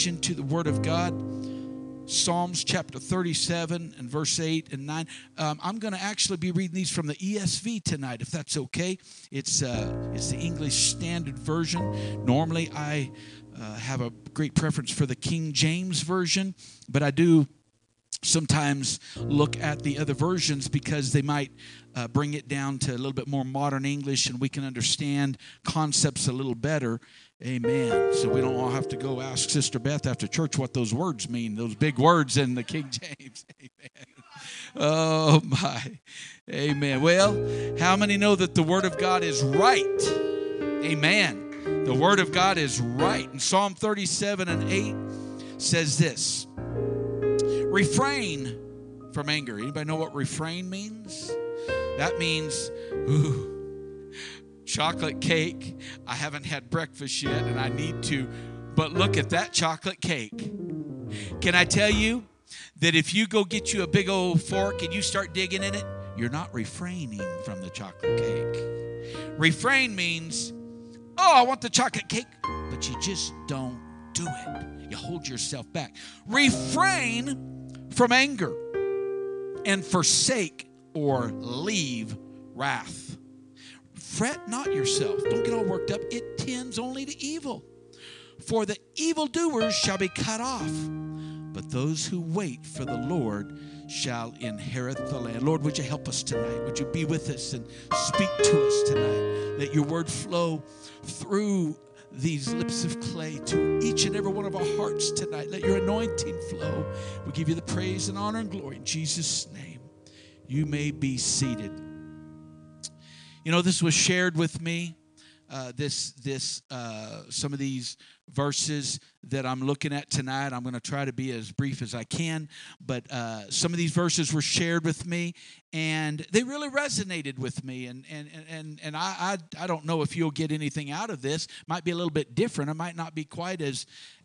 into the Word of God. Psalms chapter 37 and verse 8 and 9. I'm going to actually be reading these from the ESV tonight, if that's okay. It's the English Standard Version. Normally, I have a great preference for the King James Version, but I do sometimes look at the other versions because they might bring it down to a little bit more modern English and we can understand concepts a little better. Amen. So we don't all have to go ask Sister Beth after church what those words mean, those big words in the King James. Amen. Oh, my. Amen. Well, how many know that the Word of God is right? Amen. The Word of God is right. And Psalm 37 and 8 says this: refrain from anger. Anybody know what refrain means? That means, chocolate cake. I haven't had breakfast yet and I need to, but look at that chocolate cake. Can I tell you that if you go get you a big old fork and you start digging in it, you're not refraining from the chocolate cake. Refrain means, oh, I want the chocolate cake, but you just don't do it. You hold yourself back. Refrain from anger and forsake or leave wrath. Fret not yourself. Don't get all worked up. It tends only to evil. For the evildoers shall be cut off, but those who wait for the Lord shall inherit the land. Lord, would you help us tonight? Would you be with us and speak to us tonight? Let your word flow through these lips of clay to each and every one of our hearts tonight. Let your anointing flow. We give you the praise and honor and glory in Jesus' name. You may be seated. You know, this was shared with me. Some of these verses that I'm looking at tonight, I'm going to try to be as brief as I can, but some of these verses were shared with me, and they really resonated with me. And I don't know if you'll get anything out of this. Might be a little bit different. It might not be quite as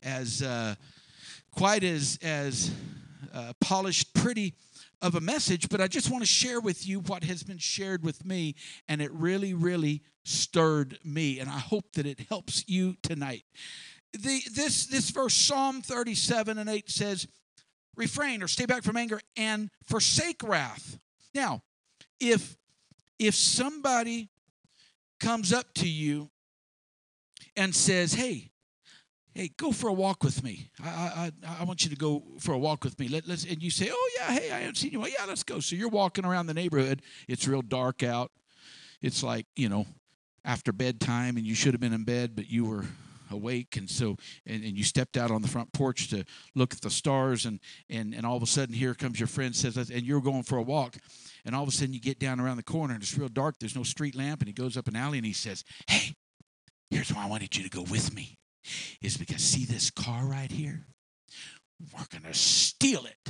polished, pretty of a message, but I just want to share with you what has been shared with me, and it really, really stirred me, and I hope that it helps you tonight. This verse, Psalm 37 and 8 says, refrain or stay back from anger and forsake wrath. Now, if somebody comes up to you and says, hey, go for a walk with me. I want you to go for a walk with me. Let's, and you say, oh, yeah, hey, I haven't seen you. Well, yeah, let's go. So you're walking around the neighborhood. It's real dark out. It's like, after bedtime, and you should have been in bed, but you were awake. And so, and you stepped out on the front porch to look at the stars. And all of a sudden, here comes your friend, says, and you're going for a walk. And all of a sudden, you get down around the corner, and it's real dark. There's no street lamp. And he goes up an alley, and he says, hey, here's why I wanted you to go with me. Is because, see this car right here? We're going to steal it.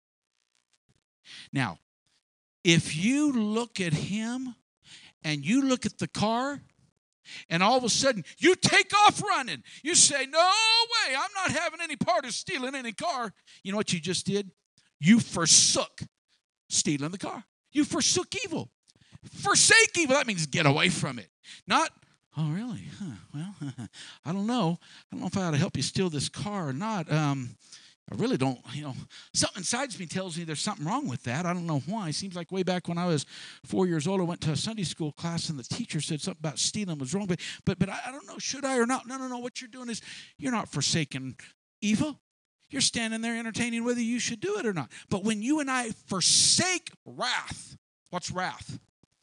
Now, if you look at him and you look at the car and all of a sudden you take off running, you say, no way, I'm not having any part of stealing any car. You know what you just did? You forsook stealing the car. You forsook evil. Forsake evil. That means get away from it. Not, oh, really? Huh. Well, I don't know. I don't know if I ought to help you steal this car or not. I really don't, something inside me tells me there's something wrong with that. I don't know why. It seems like way back when I was 4 years old, I went to a Sunday school class and the teacher said something about stealing was wrong. But I don't know, should I or not? No. What you're doing is you're not forsaking evil. You're standing there entertaining whether you should do it or not. But when you and I forsake wrath, what's wrath?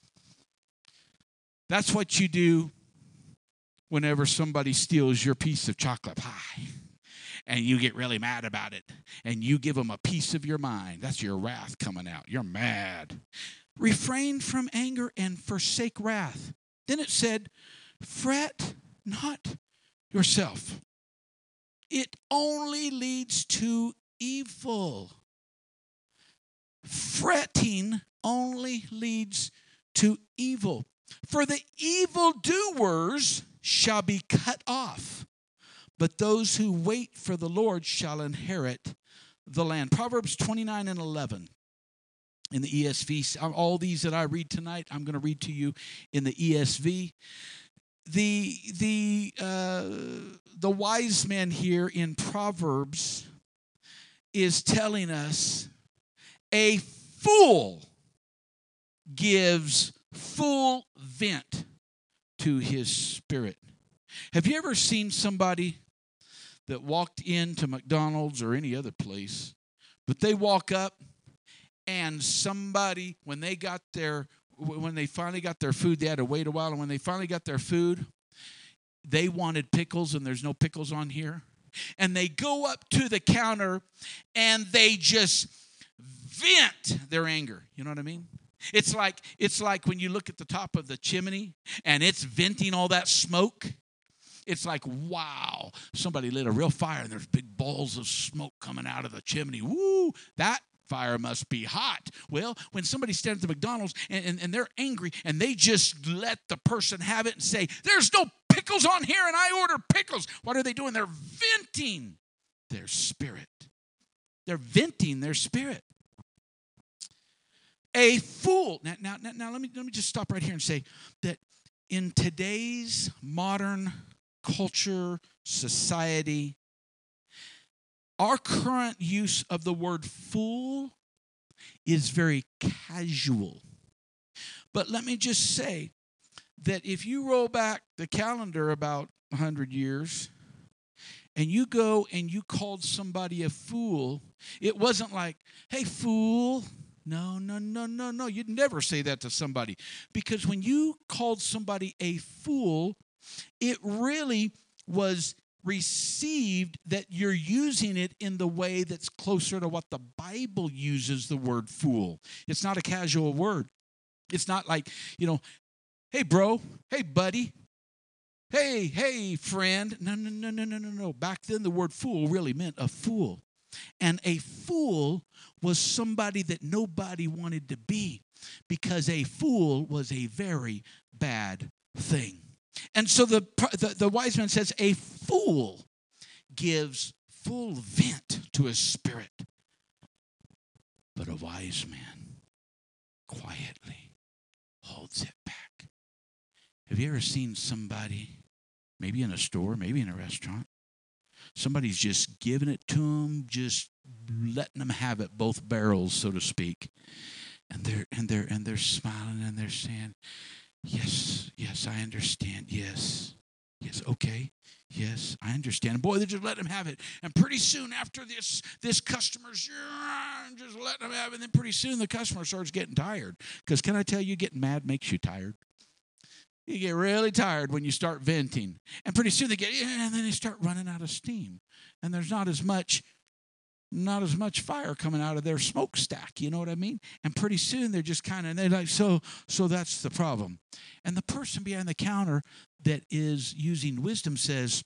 That's what you do whenever somebody steals your piece of chocolate pie and you get really mad about it and you give them a piece of your mind. That's your wrath coming out. You're mad. Refrain from anger and forsake wrath. Then it said, fret not yourself. It only leads to evil. Fretting only leads to evil. For the evildoers shall be cut off, but those who wait for the Lord shall inherit the land. Proverbs 29 and 11 in the ESV. All these that I read tonight, I'm going to read to you in the ESV. the wise man here in Proverbs is telling us a fool gives full vent to his spirit. Have you ever seen somebody that walked into McDonald's or any other place, but they walk up and somebody, when they finally got their food, they had to wait a while, and when they finally got their food, they wanted pickles, and there's no pickles on here. And they go up to the counter, and they just vent their anger. You know what I mean? It's like when you look at the top of the chimney, and it's venting all that smoke. It's like, wow, somebody lit a real fire, and there's big balls of smoke coming out of the chimney. Woo, that fire must be hot. Well, when somebody stands at the McDonald's and they're angry and they just let the person have it and say, there's no pickles on here and I order pickles. What are they doing? They're venting their spirit. They're venting their spirit. A fool. Now let me just stop right here and say that in today's modern culture, society, our current use of the word fool is very casual. But let me just say that if you roll back the calendar about 100 years and you go and you called somebody a fool, it wasn't like, hey, fool. No. You'd never say that to somebody. Because when you called somebody a fool, it really was received that you're using it in the way that's closer to what the Bible uses the word fool. It's not a casual word. It's not like, hey, bro, hey, buddy, hey, friend. No. Back then, the word fool really meant a fool. And a fool was somebody that nobody wanted to be, because a fool was a very bad thing. And so the wise man says, a fool gives full vent to his spirit, but a wise man quietly holds it back. Have you ever seen somebody, maybe in a store, maybe in a restaurant, somebody's just giving it to them, just letting them have it, both barrels, so to speak, and they're smiling and they're saying, Yes, I understand. Yes, okay. Yes, I understand. And boy, they're just letting them have it. And pretty soon after this customer's just letting them have it. And then pretty soon the customer starts getting tired. Because can I tell you, getting mad makes you tired. You get really tired when you start venting. And pretty soon and then they start running out of steam. And there's not as much fire coming out of their smokestack, you know what I mean? And pretty soon they're just they're like, so that's the problem. And the person behind the counter that is using wisdom says,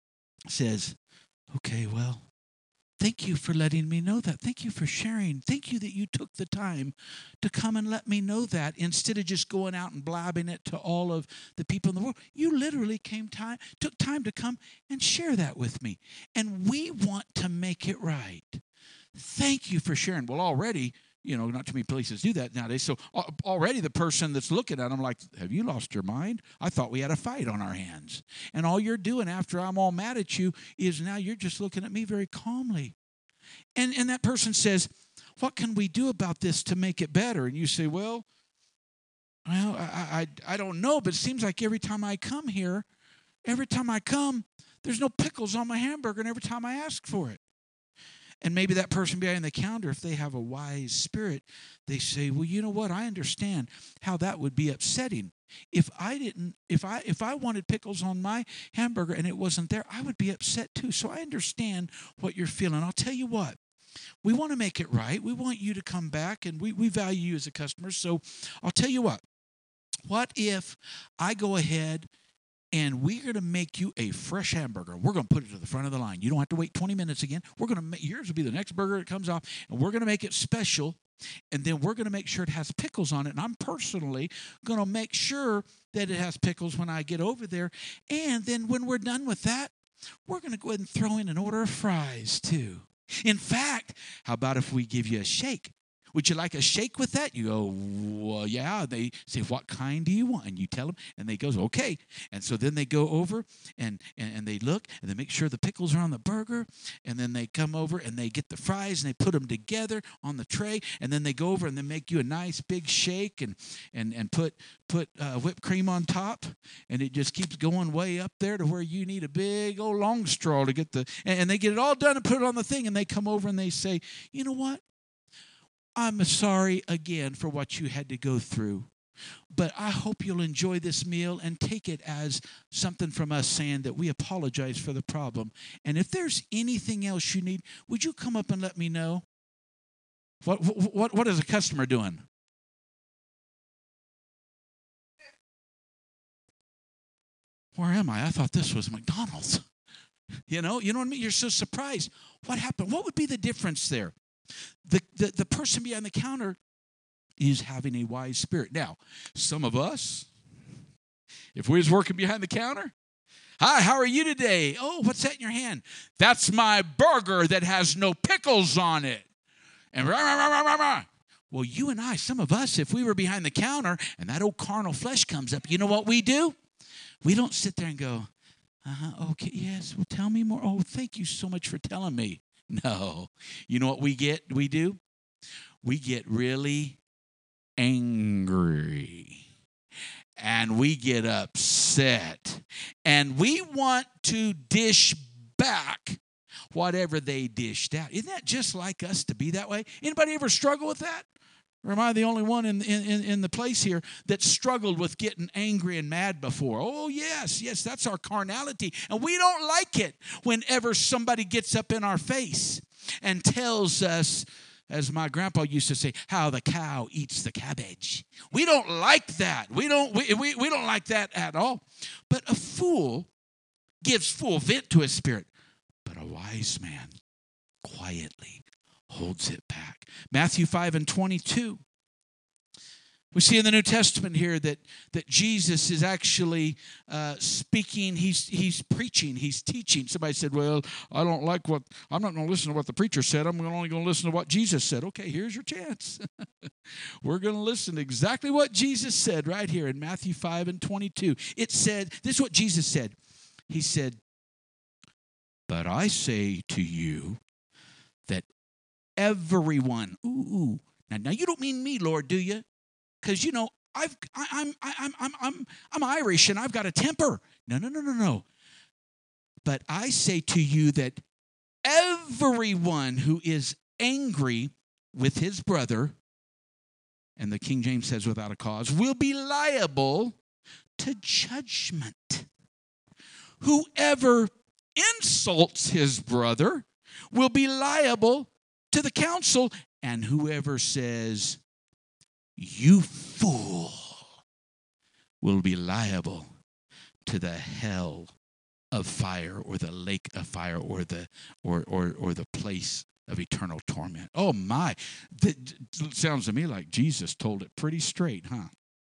okay, well, thank you for letting me know that. Thank you for sharing. Thank you that you took the time to come and let me know that, instead of just going out and blabbing it to all of the people in the world. You literally took time to come and share that with me. And we want to make it right. Thank you for sharing. Well, already, not too many places do that nowadays. So already the person that's looking at them like, have you lost your mind? I thought we had a fight on our hands. And all you're doing after I'm all mad at you is now you're just looking at me very calmly. And that person says, what can we do about this to make it better? And you say, well, I don't know, but it seems like every time I come here, there's no pickles on my hamburger, and every time I ask for it. And maybe that person behind the counter, if they have a wise spirit, they say, well, you know what? I understand how that would be upsetting. If I wanted pickles on my hamburger and it wasn't there, I would be upset too. So I understand what you're feeling. I'll tell you what. We want to make it right. We want you to come back, and we value you as a customer. So I'll tell you what. What if I go ahead and we're going to make you a fresh hamburger? We're going to put it to the front of the line. You don't have to wait 20 minutes again. Yours will be the next burger that comes off, and we're going to make it special, and then we're going to make sure it has pickles on it. And I'm personally going to make sure that it has pickles when I get over there. And then when we're done with that, we're going to go ahead and throw in an order of fries too. In fact, how about if we give you a shake? Would you like a shake with that? You go, well, yeah. They say, what kind do you want? And you tell them, and they go, okay. And so then they go over and they look, and they make sure the pickles are on the burger, and then they come over and they get the fries, and they put them together on the tray, and then they go over and they make you a nice big shake and put whipped cream on top, and it just keeps going way up there to where you need a big old long straw to get and they get it all done and put it on the thing, and they come over and they say, you know what? I'm sorry again for what you had to go through, but I hope you'll enjoy this meal and take it as something from us saying that we apologize for the problem. And if there's anything else you need, would you come up and let me know? What is a customer doing? Where am I? I thought this was McDonald's. You know what I mean? You're so surprised. What happened? What would be the difference there? The person behind the counter is having a wise spirit. Now, some of us, if we was working behind the counter, hi, how are you today? Oh, what's that in your hand? That's my burger that has no pickles on it. And rah, rah, rah, rah, rah. Well, you and I, some of us, if we were behind the counter and that old carnal flesh comes up, you know what we do? We don't sit there and go, okay, yes, well, tell me more. Oh, thank you so much for telling me. No. You know what we do? We get really angry. And we get upset. And we want to dish back whatever they dished out. Isn't that just like us to be that way? Anybody ever struggle with that? Or am I the only one in the place here that struggled with getting angry and mad before? Oh, yes, that's our carnality. And we don't like it whenever somebody gets up in our face and tells us, as my grandpa used to say, how the cow eats the cabbage. We don't like that. We don't like that at all. But a fool gives full vent to his spirit. But a wise man quietly holds it back. Matthew 5:22. We see in the New Testament here that Jesus is actually speaking. He's preaching. He's teaching. Somebody said, well, I'm not going to listen to what the preacher said. I'm only going to listen to what Jesus said. Okay, here's your chance. We're going to listen to exactly what Jesus said right here in Matthew 5:22. It said, this is what Jesus said. He said, but I say to you that everyone, now you don't mean me, Lord, do you? Because I'm Irish and I've got a temper. No. But I say to you that everyone who is angry with his brother, and the King James says without a cause, will be liable to judgment. Whoever insults his brother will be liable to the council, and whoever says, you fool, will be liable to the hell of fire, or the lake of fire, or the place of eternal torment. Oh my, that sounds to me like Jesus told it pretty straight, huh?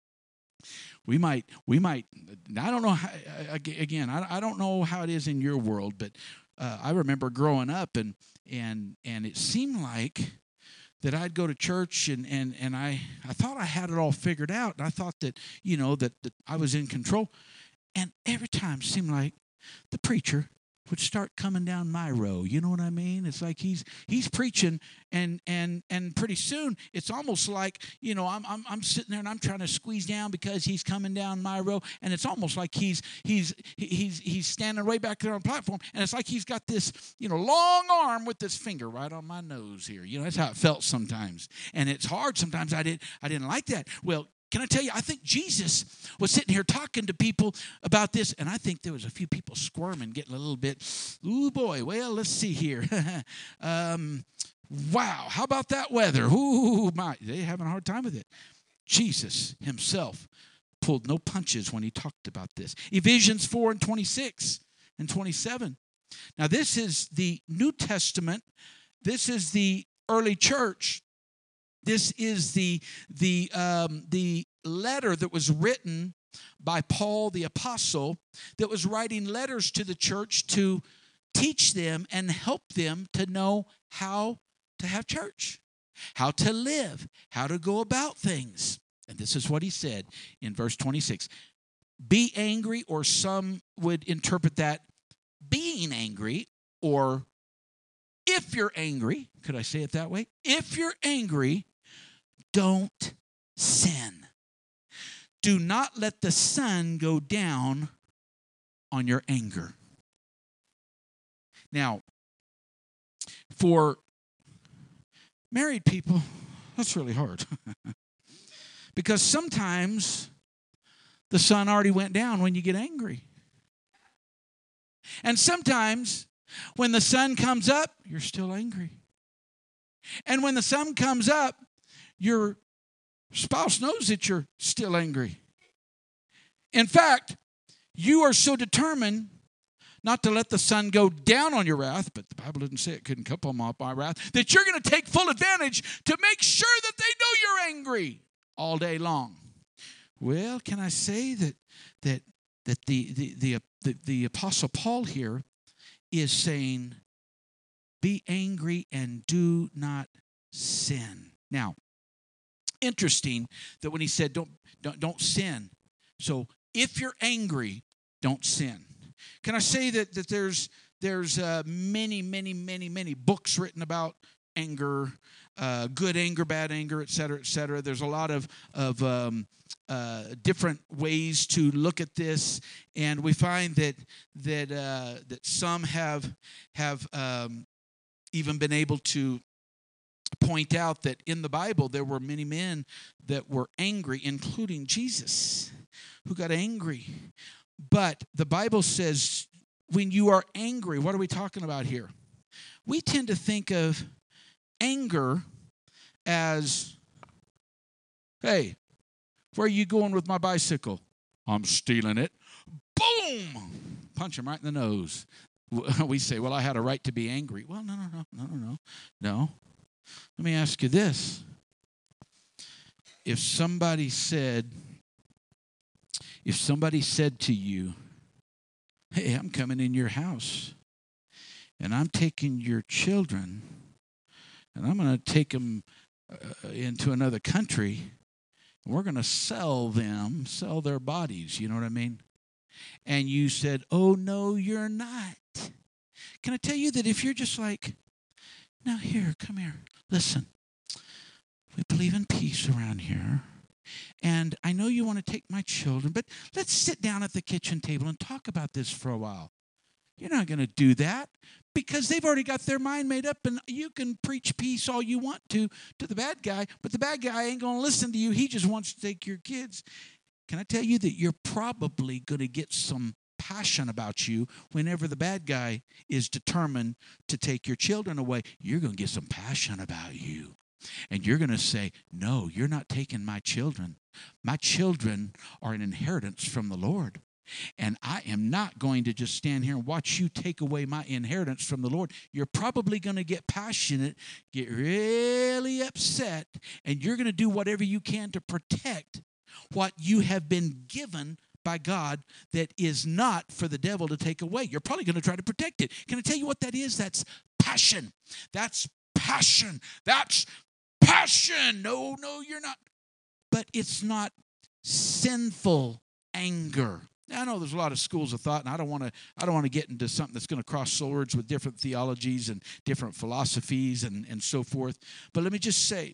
We might. I don't know how, again, I don't know how it is in your world, but I remember growing up, and it seemed like that I'd go to church and I thought I had it all figured out, and I thought that that I was in control, and every time it seemed like the preacher would start coming down my row. You know what I mean? It's like he's preaching, and pretty soon it's almost like I'm sitting there and I'm trying to squeeze down because he's coming down my row, and it's almost like he's standing way back there on the platform, and it's like he's got this long arm with this finger right on my nose here. That's how it felt sometimes, and it's hard sometimes. I didn't like that. Well, can I tell you, I think Jesus was sitting here talking to people about this, and I think there was a few people squirming, getting a little bit, ooh, boy, well, let's see here. Wow, how about that weather? Ooh, my, they're having a hard time with it. Jesus himself pulled no punches when he talked about this. Ephesians 4:26 and 27. Now, this is the New Testament. This is the early church. This is the letter that was written by Paul the apostle, that was writing letters to the church to teach them and help them to know how to have church. how to live, how to go about things. And this is what he said in verse 26. Be angry, or some would interpret that being angry, or if you're angry, could I say it that way? If you're angry, don't sin. Do not let the sun go down on your anger. Now, for married people, that's really hard. Because sometimes the sun already went down when you get angry. And sometimes when the sun comes up, you're still angry. And when the sun comes up, your spouse knows that you're still angry. In fact, you are so determined not to let the sun go down on your wrath, but the Bible didn't say it couldn't come on my wrath, that you're going to take full advantage to make sure that they know you're angry all day long. Well, can I say that the Apostle Paul here is saying, be angry and do not sin. Now, interesting that when he said don't sin. So if you're angry, don't sin. Can I say that there's many books written about anger, good anger, bad anger, et cetera, et cetera. There's a lot of different ways to look at this, and we find that some have even been able to point out that in the Bible there were many men that were angry, including Jesus, who got angry. But the Bible says when you are angry, what are we talking about here? We tend to think of anger as, hey, where are you going with my bicycle? I'm stealing it. Boom! Punch him right in the nose. We say, well, I had a right to be angry. Well, no. Let me ask you this. If somebody said to you, hey, I'm coming in your house, and I'm taking your children, and I'm going to take them into another country, and we're going to sell their bodies, you know what I mean? And you said, oh, no, you're not. Can I tell you that if you're just like, now here, come here, listen, we believe in peace around here. And I know you want to take my children, but let's sit down at the kitchen table and talk about this for a while. You're not going to do that because they've already got their mind made up, and you can preach peace all you want to the bad guy, but the bad guy ain't going to listen to you. He just wants to take your kids. Can I tell you that you're probably going to get some passion about you whenever the bad guy is determined to take your children away? You're going to get some passion about you. And you're going to say, no, you're not taking my children. My children are an inheritance from the Lord. And I am not going to just stand here and watch you take away my inheritance from the Lord. You're probably going to get passionate, get really upset, and you're going to do whatever you can to protect what you have been given by God that is not for the devil to take away. You're probably going to try to protect it. Can I tell you what that is? That's passion. That's passion. That's passion. No, you're not. But it's not sinful anger. Now, I know there's a lot of schools of thought, and I don't want to get into something that's going to cross swords with different theologies and different philosophies and so forth. But let me just say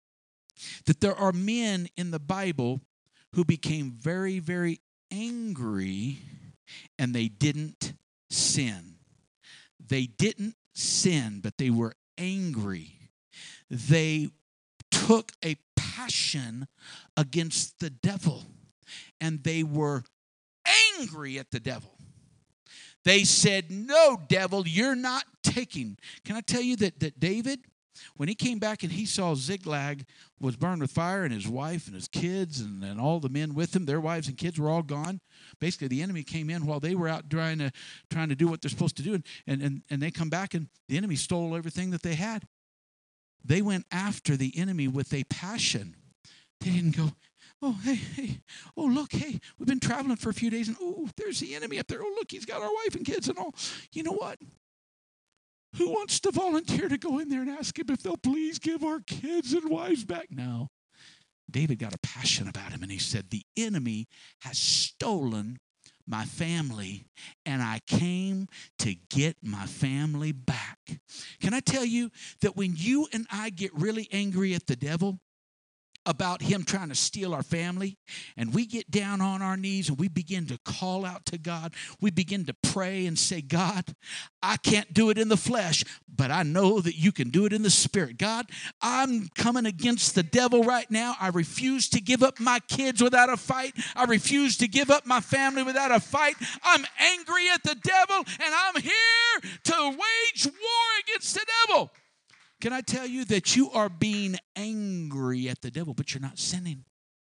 that there are men in the Bible who became very, very angry, and they didn't sin. They didn't sin, but they were angry. They took a passion against the devil, and they were angry at the devil. They said, no, devil, you're not taking. Can I tell you that David, when he came back and he saw Ziklag was burned with fire, and his wife and his kids and all the men with him, their wives and kids were all gone. Basically, the enemy came in while they were out trying to do what they're supposed to do, and they come back, and the enemy stole everything that they had. They went after the enemy with a passion. They didn't go, oh, hey, oh, look, hey, we've been traveling for a few days, and oh, there's the enemy up there. Oh, look, he's got our wife and kids and all. You know what? Who wants to volunteer to go in there and ask him if they'll please give our kids and wives back? No. David got a passion about him, and he said, the enemy has stolen my family, and I came to get my family back. Can I tell you that when you and I get really angry at the devil about him trying to steal our family, and we get down on our knees and we begin to call out to God, we begin to pray and say, God, I can't do it in the flesh, but I know that you can do it in the spirit. God, I'm coming against the devil right now. I refuse to give up my kids without a fight. I refuse to give up my family without a fight. I'm angry at the devil, and I'm here to wage war against the devil. Can I tell you that you are being angry at the devil, but you're not sinning?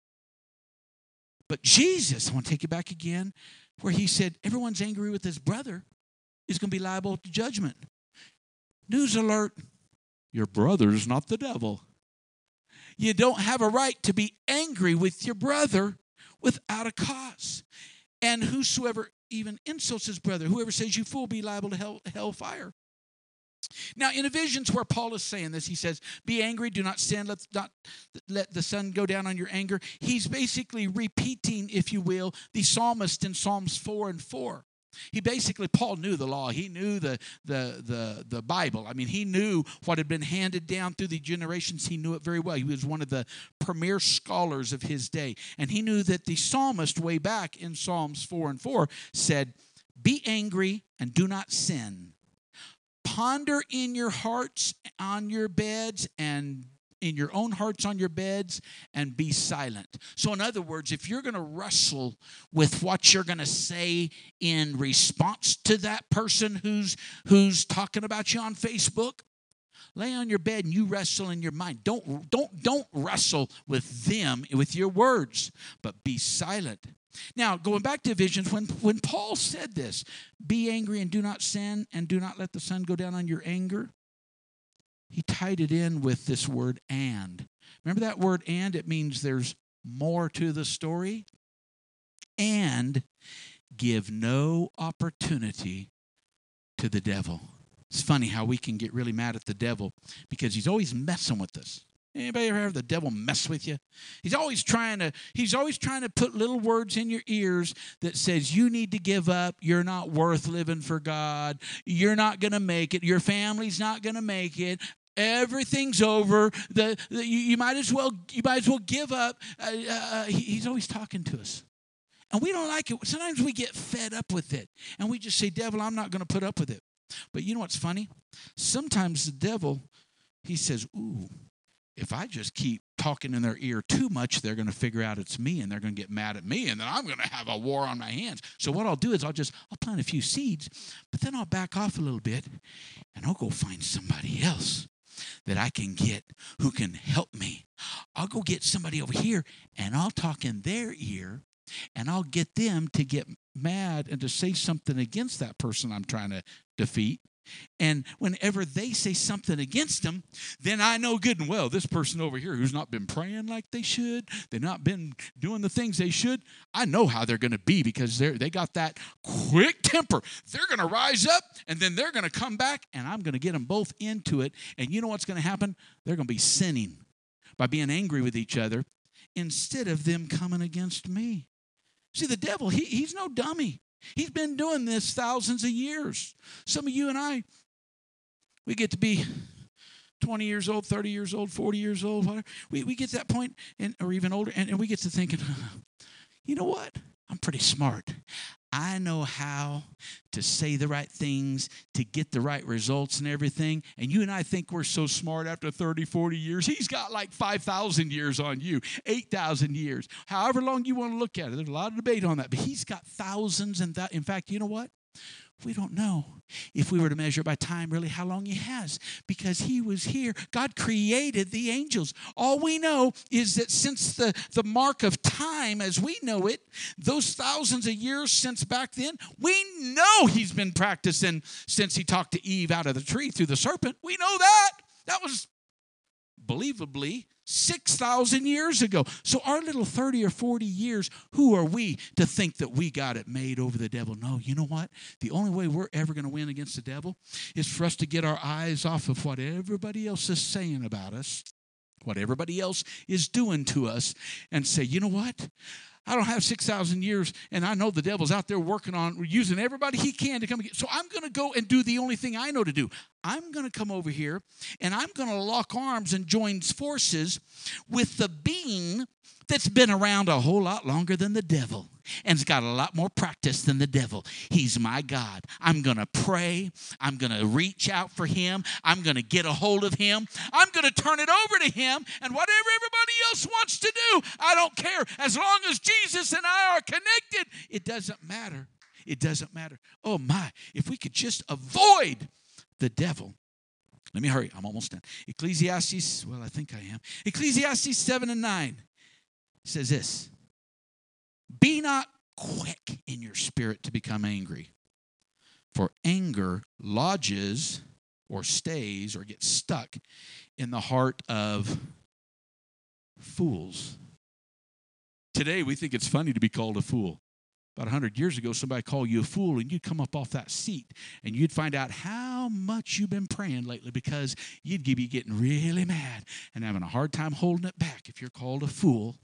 But Jesus, I want to take you back again, where he said, everyone's angry with his brother is going to be liable to judgment. News alert, your brother's not the devil. You don't have a right to be angry with your brother without a cause. And whosoever even insults his brother, whoever says you fool, be liable to hellfire. Now, in Ephesians, where Paul is saying this, he says, be angry, do not sin, let the sun go down on your anger. He's basically repeating, if you will, the psalmist in Psalms 4 and 4. He basically, Paul knew the law. He knew the Bible. I mean, he knew what had been handed down through the generations. He knew it very well. He was one of the premier scholars of his day. And he knew that the psalmist way back in Psalms 4 and 4 said, be angry and do not sin. Ponder in your hearts on your beds, and in your own hearts on your beds, and be silent. So in other words, if you're going to wrestle with what you're going to say in response to that person who's talking about you on Facebook, lay on your bed and you wrestle in your mind. Don't wrestle with them with your words, but be silent. Now, going back to Ephesians, when Paul said this, be angry and do not sin, and do not let the sun go down on your anger, he tied it in with this word and. Remember that word and? It means there's more to the story. And give no opportunity to the devil. It's funny how we can get really mad at the devil because he's always messing with us. Anybody ever have the devil mess with you? He's always trying to put little words in your ears that says you need to give up. You're not worth living for God. You're not going to make it. Your family's not going to make it. Everything's over. You might as well give up. He's always talking to us. And we don't like it. Sometimes we get fed up with it. And we just say, devil, I'm not going to put up with it. But you know what's funny? Sometimes the devil, he says, ooh, if I just keep talking in their ear too much, they're going to figure out it's me, and they're going to get mad at me, and then I'm going to have a war on my hands. So what I'll do is I'll plant a few seeds, but then I'll back off a little bit, and I'll go find somebody else that I can get who can help me. I'll go get somebody over here, and I'll talk in their ear, and I'll get them to get mad and to say something against that person I'm trying to defeat. And whenever they say something against them, then I know good and well this person over here who's not been praying like they should, they've not been doing the things they should, I know how they're going to be because they got that quick temper. They're going to rise up, and then they're going to come back, and I'm going to get them both into it. And you know what's going to happen? They're going to be sinning by being angry with each other instead of them coming against me. See, the devil, he's no dummy. He's been doing this thousands of years. Some of you and I, we get to be 20 years old, 30 years old, 40 years old, whatever. We get to that point, or even older, and we get to thinking, you know what? I'm pretty smart. I know how to say the right things to get the right results and everything. And you and I think we're so smart after 30, 40 years. He's got like 5,000 years on you, 8,000 years. However long you want to look at it. There's a lot of debate on that. But he's got thousands and that. In fact, you know what? We don't know if we were to measure by time really how long he has, because he was here. God created the angels. All we know is that since the mark of time as we know it, those thousands of years since back then, we know he's been practicing since he talked to Eve out of the tree through the serpent. We know that. That was believably 6,000 years ago. So our little 30 or 40 years, who are we to think that we got it made over the devil? No, you know what? The only way we're ever going to win against the devil is for us to get our eyes off of what everybody else is saying about us, what everybody else is doing to us, and say, you know what? I don't have 6,000 years, and I know the devil's out there working on using everybody he can to come against. So I'm going to go and do the only thing I know to do. I'm going to come over here, and I'm going to lock arms and join forces with the being that's been around a whole lot longer than the devil and's got a lot more practice than the devil. He's my God. I'm going to pray. I'm going to reach out for him. I'm going to get a hold of him. I'm going to turn it over to him. And whatever everybody else wants to do, I don't care. As long as Jesus and I are connected, it doesn't matter. It doesn't matter. Oh, my. If we could just avoid the devil. Let me hurry. I'm almost done. Ecclesiastes, well, I think I am. Ecclesiastes 7 and 9 says this. Be not quick in your spirit to become angry, for anger lodges or stays or gets stuck in the heart of fools. Today, we think it's funny to be called a fool. About 100 years ago, somebody called you a fool, and you'd come up off that seat, and you'd find out how much you've been praying lately because you'd be getting really mad and having a hard time holding it back if you're called a fool.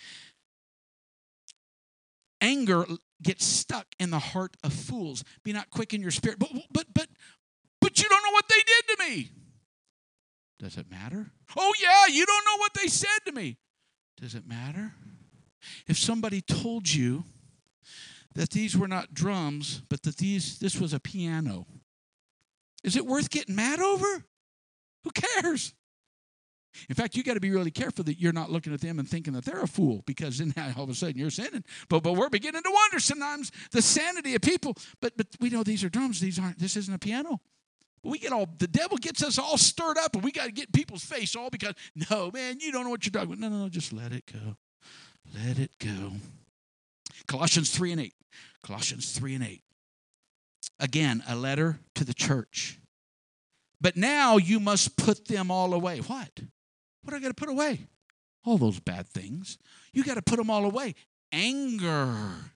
Anger gets stuck in the heart of fools. Be not quick in your spirit. But you don't know what they did to me. Does it matter? Oh, yeah, you don't know what they said to me. Does it matter? If somebody told you that these were not drums, but that this was a piano, is it worth getting mad over? Who cares? In fact, you got to be really careful that you're not looking at them and thinking that they're a fool, because then all of a sudden you're sinning. But we're beginning to wonder sometimes the sanity of people. But we know these are drums. This isn't a piano. The devil gets us all stirred up, and we got to get in people's face all because, no, man, you don't know what you're talking about. No, just let it go. Let it go. Colossians 3 and 8. Colossians 3 and 8. Again, a letter to the church. But now you must put them all away. What? What do I got to put away? All those bad things. You got to put them all away. Anger,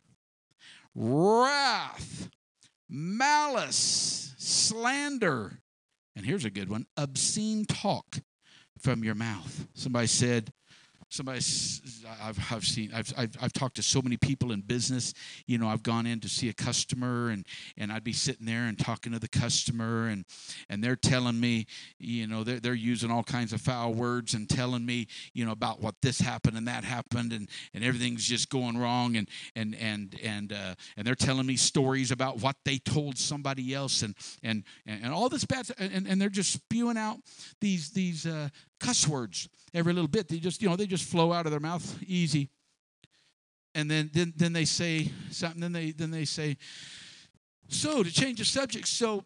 wrath, malice, slander. And here's a good one. Obscene talk from your mouth. I've talked to so many people in business. You know, I've gone in to see a customer, and I'd be sitting there and talking to the customer, and they're telling me, you know, they're using all kinds of foul words and telling me, you know, about what this happened and that happened, and everything's just going wrong, and they're telling me stories about what they told somebody else, and all this bad, and they're just spewing out these cuss words every little bit. They just flow out of their mouth easy. And then they say something. Then they say, so to change the subject. So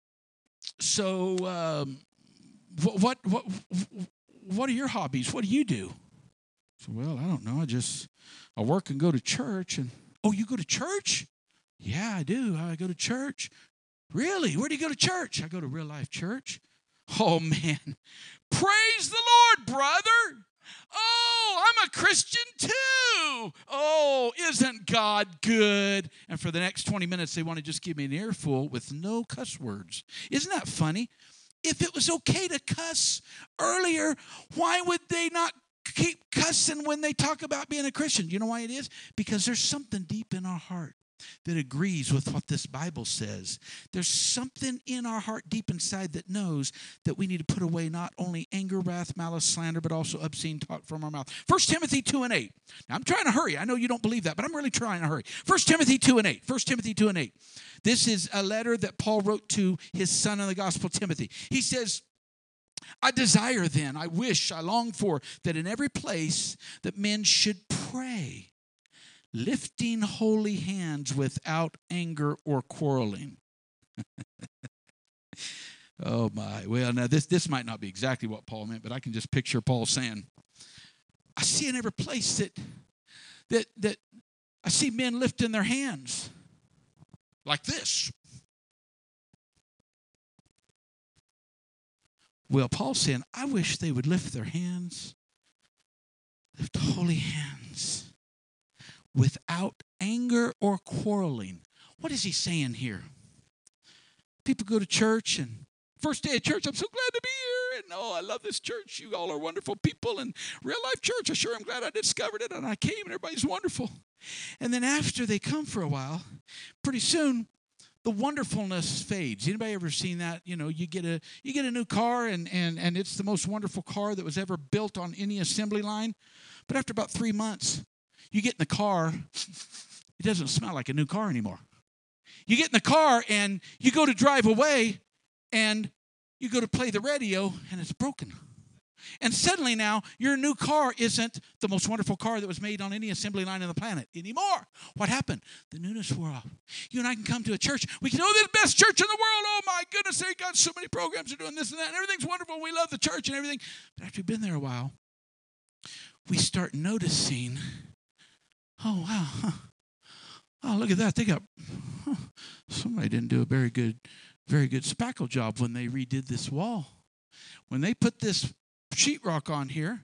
what are your hobbies? What do you do? So, well, I don't know. I work and go to church. And oh, you go to church? Yeah, I do. I go to church. Really? Where do you go to church? I go to Real Life Church. Oh, man. Praise the Lord, brother. Oh, I'm a Christian too. Oh, isn't God good? And for the next 20 minutes, they want to just give me an earful with no cuss words. Isn't that funny? If it was okay to cuss earlier, why would they not keep cussing when they talk about being a Christian? You know why it is? Because there's something deep in our heart that agrees with what this Bible says. There's something in our heart deep inside that knows that we need to put away not only anger, wrath, malice, slander, but also obscene talk from our mouth. 1 Timothy 2 and 8. Now, I'm trying to hurry. I know you don't believe that, but I'm really trying to hurry. 1 Timothy 2 and 8. 1 Timothy 2 and 8. This is a letter that Paul wrote to his son in the gospel, Timothy. He says, I desire then, I wish, I long for, that in every place that men should pray, lifting holy hands without anger or quarreling. Oh, my. Well, now, this might not be exactly what Paul meant, but I can just picture Paul saying, I see in every place that I see men lifting their hands like this. Well, Paul's saying, I wish they would lift their hands Lift holy hands without anger or quarreling. What is he saying here? People go to church, and first day of church, I'm so glad to be here. And I love this church. You all are wonderful people. And real life church, I sure am glad I discovered it. And I came, and everybody's wonderful. And then after they come for a while, pretty soon, the wonderfulness fades. Anybody ever seen that? You get a new car, and it's the most wonderful car that was ever built on any assembly line. But after about 3 months, you get in the car, it doesn't smell like a new car anymore. You get in the car, and you go to drive away, and you go to play the radio, and it's broken. And suddenly now, your new car isn't the most wonderful car that was made on any assembly line on the planet anymore. What happened? The newness wore off. You and I can come to a church. We can, this is the best church in the world. Oh, my goodness, they got so many programs. They're doing this and that, and everything's wonderful. We love the church and everything. But after we've been there a while, we start noticing, oh, wow, oh, look at that. They got, somebody didn't do a very good spackle job when they redid this wall. When they put this sheetrock on here.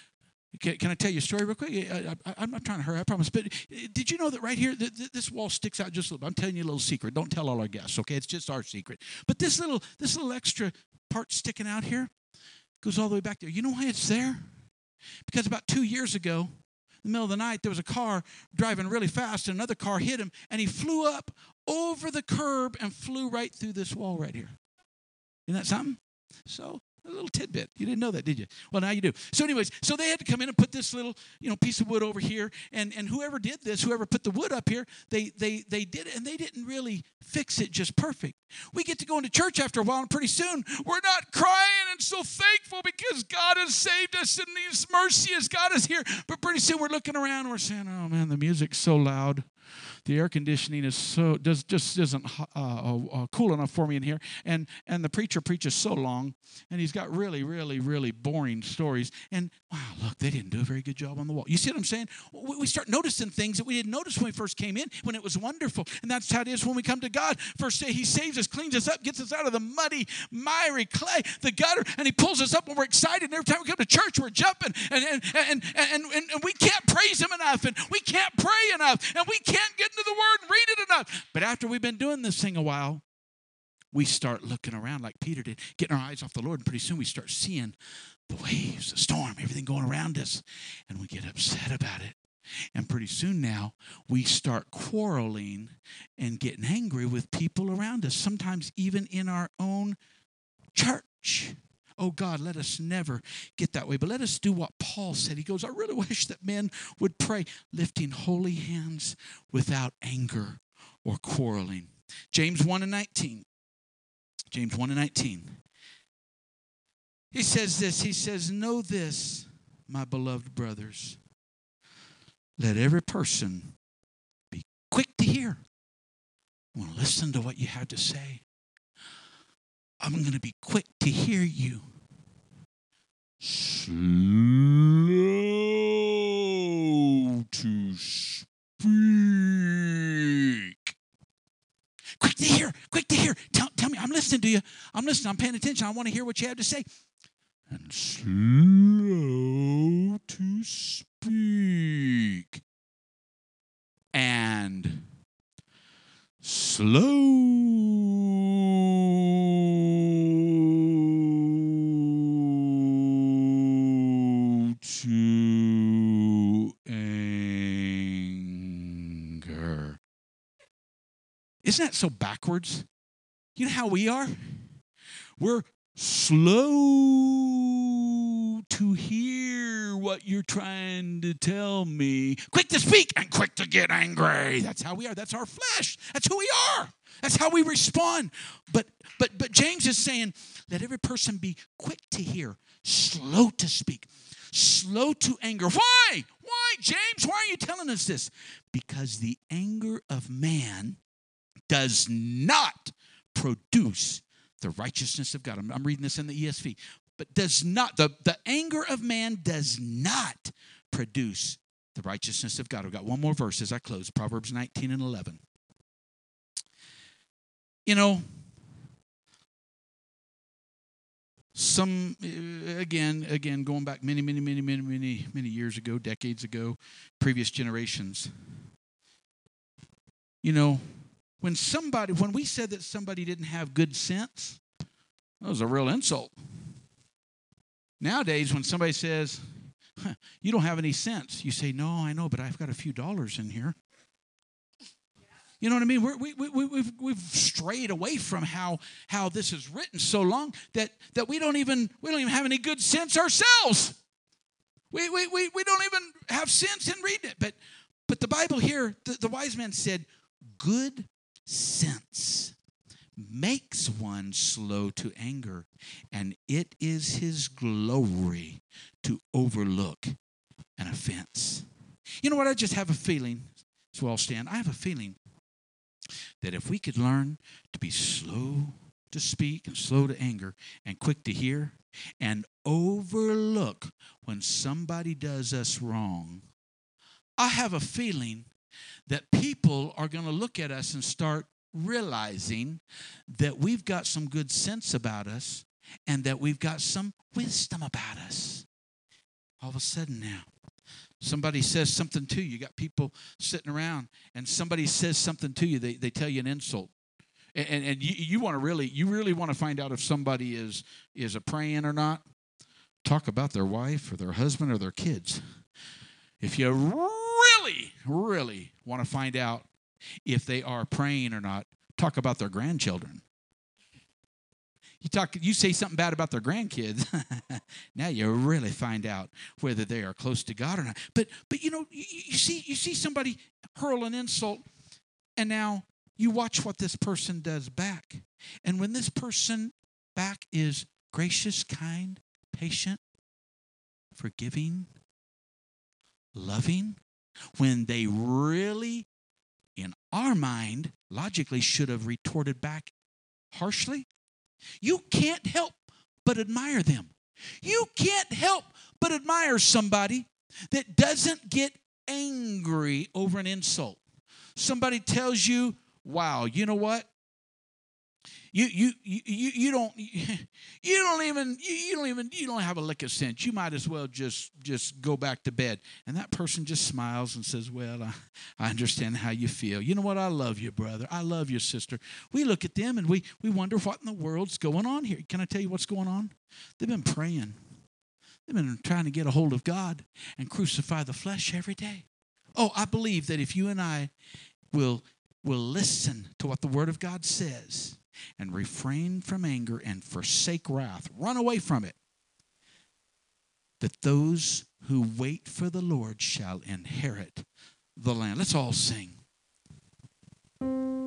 Can I tell you a story real quick? I'm not trying to hurry, I promise. But did you know that right here, this wall sticks out just a little bit? I'm telling you a little secret. Don't tell all our guests, okay? It's just our secret. But this little extra part sticking out here goes all the way back there. You know why it's there? Because about 2 years ago, in the middle of the night, there was a car driving really fast, and another car hit him, and he flew up over the curb and flew right through this wall right here. Isn't that something? So, a little tidbit. You didn't know that, did you? Well, now you do. So anyways, so they had to come in and put this little, piece of wood over here. And whoever did this, whoever put the wood up here, they did it, and they didn't really fix it just perfect. We get to go into church after a while, and pretty soon we're not crying and so thankful because God has saved us and His mercy has got us here. But pretty soon we're looking around and we're saying, oh man, the music's so loud. The air conditioning is just isn't cool enough for me in here, and the preacher preaches so long, and he's got really, really, really boring stories. And wow, look, they didn't do a very good job on the wall. You see what I'm saying? We start noticing things that we didn't notice when we first came in, when it was wonderful. And that's how it is when we come to God. First day, He saves us, cleans us up, gets us out of the muddy, miry clay, the gutter, and He pulls us up when we're excited. And every time we come to church, we're jumping, and we can't praise Him enough, and we can't pray enough, and we can't get into the Word and read it enough. But after we've been doing this thing a while, we start looking around like Peter did, getting our eyes off the Lord, and pretty soon we start seeing the waves, the storm, everything going around us, and we get upset about it. And pretty soon now, we start quarreling and getting angry with people around us, sometimes even in our own church. Oh, God, let us never get that way. But let us do what Paul said. He goes, I really wish that men would pray, lifting holy hands without anger or quarreling. James 1:19. James 1:19. He says this. He says, know this, my beloved brothers. Let every person be quick to hear. I want to listen to what you have to say. I'm going to be quick to hear you. Slow to speak. Quick to hear, quick to hear. Tell me, I'm listening to you. I'm listening, I'm paying attention. I want to hear what you have to say. And slow to speak. And slow to anger. Isn't that so backwards? You know how we are? We're slow to hear what you're trying to tell me. Quick to speak and quick to get angry. That's how we are. That's our flesh. That's who we are. That's how we respond. But James is saying, let every person be quick to hear, slow to speak, slow to anger. Why? Why, James? Why are you telling us this? Because the anger of man does not produce the righteousness of God. I'm reading this in the ESV. But does not, the anger of man does not produce the righteousness of God. I've got one more verse as I close. Proverbs 19:11. You know, Some again going back many years ago, decades ago, previous generations. You know, when we said that somebody didn't have good sense, that was a real insult. Nowadays, when somebody says, you don't have any sense, you say, no, I know, but I've got a few dollars in here. You know what I mean? We've strayed away from how this is written so long that we don't even have any good sense ourselves. We don't even have sense in reading it. But the Bible here, the wise man said, good sense makes one slow to anger, and it is his glory to overlook an offense. You know what? I just have a feeling, so I'll stand. I have a feeling that if we could learn to be slow to speak and slow to anger and quick to hear and overlook when somebody does us wrong, I have a feeling that people are going to look at us and start realizing that we've got some good sense about us and that we've got some wisdom about us. All of a sudden now, somebody says something to you. You got people sitting around, and somebody says something to you. They tell you an insult, and you really want to find out if somebody is a praying or not. Talk about their wife or their husband or their kids. If you really want to find out if they are praying or not, talk about their grandchildren. You say something bad about their grandkids, now you really find out whether they are close to God or not. But you know, you see somebody hurl an insult, and now you watch what this person does back. And when this person back is gracious, kind, patient, forgiving, loving, when they really, in our mind, logically should have retorted back harshly, you can't help but admire them. You can't help but admire somebody that doesn't get angry over an insult. Somebody tells you, wow, you know what? You don't have a lick of sense. You might as well just go back to bed. And that person just smiles and says, well, I understand how you feel. You know what? I love you, brother. I love you, sister. We look at them and we wonder what in the world's going on here. Can I tell you what's going on? They've been praying. They've been trying to get a hold of God and crucify the flesh every day. Oh, I believe that if you and I will listen to what the Word of God says and refrain from anger and forsake wrath, run away from it, that those who wait for the Lord shall inherit the land. Let's all sing.